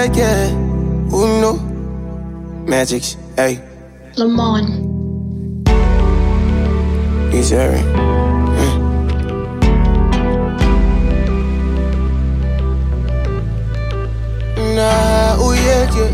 yeah. Uno. Magics, hey. Lamont. He's Harry. Nah, oh yeah, yeah.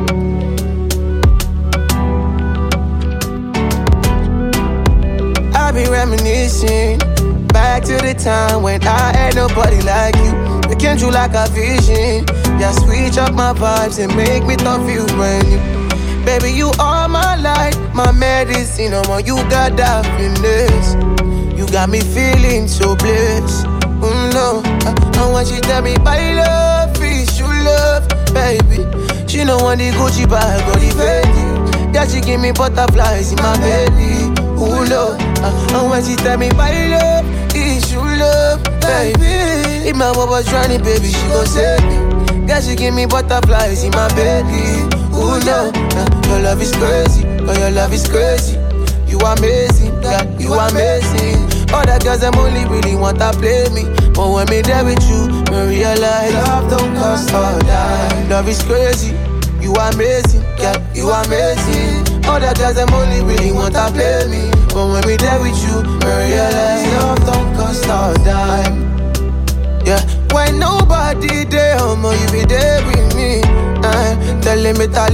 I be reminiscing back to the time when I had nobody like you. You came through like a vision. Yeah, switch up my vibes and make me feel brand new. Baby, you are my light, my medicine. Oh, you got that finesse. You got me feeling so blessed. No, I want you to tell me my love is you love, baby. She know want the Gucci bag or the Fendi. Yeah, she give me butterflies in my belly. Ooh, Lord, I want you to tell me my love is you love, baby. If my mom was drowning, baby, she gon' save me. Yeah, she give me butterflies in my belly. Ooh, no, your love is crazy, oh, your love is crazy. You amazing, yeah, you amazing. All the girls, them only really want to play me. But when me there with you, me realize love don't cost a dime. Love is crazy, you amazing, yeah, you amazing. All the girls, them only really want to play me. But when me there with you, me realize love don't cost a dime. Yeah, when nobody there, you be there with me. Telling me to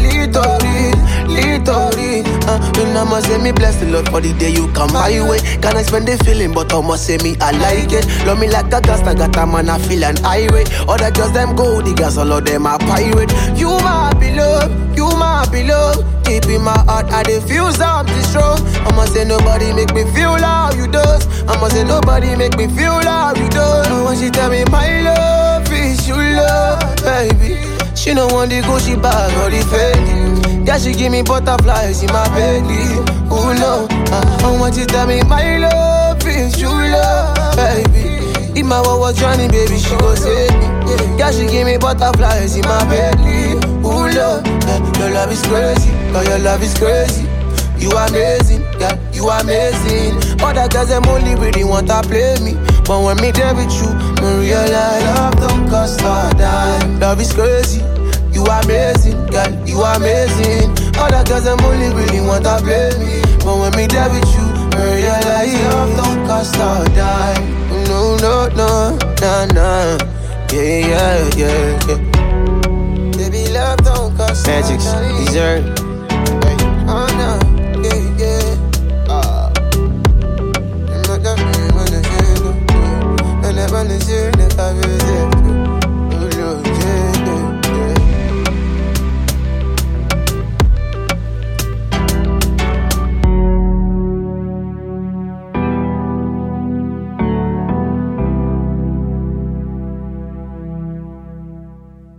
little. You know, must say me bless the Lord for the day you come my way. Can I spend the feeling, but I must say me I like it. Love me like a gas, I got a man, I feel an irate. Other girls, them gold diggers, all of them are pirate. You my beloved. Deep in my heart, I dey feel something strong. I must say nobody make me feel how you does. I must say nobody make me feel how you does. When she tell me my love is you love, baby. She don't want the Gucci bag or the Fendi. Yeah, she give me butterflies in my belly. Ooh, no, I want you to tell me my love is you love, baby. If my world was drowning, baby, she gon' save me. Yeah, she give me butterflies in my belly. Ooh, Lord, your love is crazy, cause your love is crazy. You amazing, yeah, you amazing. Other girls, them only really want to play me. But when me there with you, me realize love don't cost a dime. Love is crazy, you amazing, girl, you amazing. Other girls, them only really want to play me. But when me there with you, me realize love don't cost a dime. No, nah. Yeah. Baby, love don't cost a dime. Magics, dessert.